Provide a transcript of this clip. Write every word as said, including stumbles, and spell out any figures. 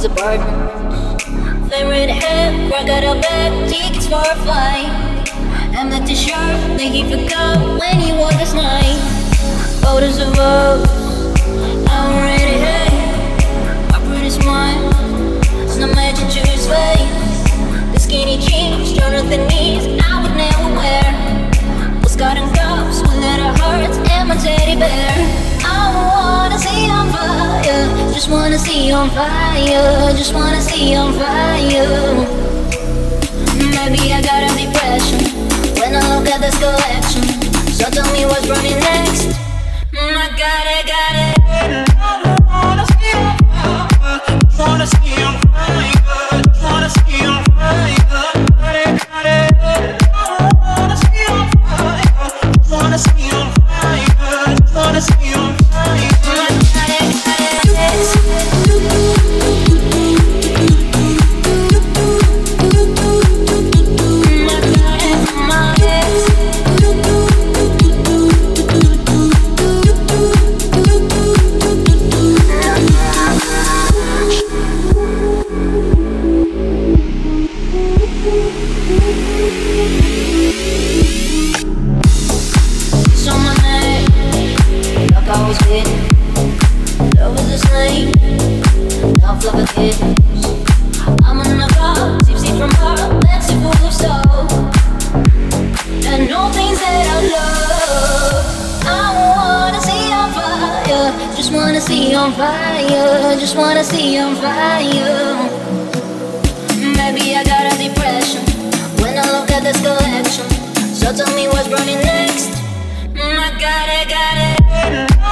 apartment. Favorite hat, I got a bag, tickets for a flight. I'm not too sure that he forgot when he was last night. Photos of us, I already had. My pretty smile, it's not matching to his face. The skinny jeans, Jonathan knees, I would never wear. Postcard and cups with little hearts and my teddy bear. I wanna see you on fire, just wanna see you on fire, just wanna see you on fire. Maybe I got a depression when I look at this collection. So tell me what's running next. Mm, I got it, got it. I wanna see you on fire, just wanna see you on fire, just wanna see you on fire. Got it, got it. I wanna see you on fire, just wanna see you on fire, just wanna see you on fire. I'm on the bar, tipsy from her, legs are full of soul, and all things that I love. I wanna see on fire, just wanna see on fire, just wanna see on fire. Maybe I got a depression when I look at this collection. So tell me what's running next. Mm, I got it, got it.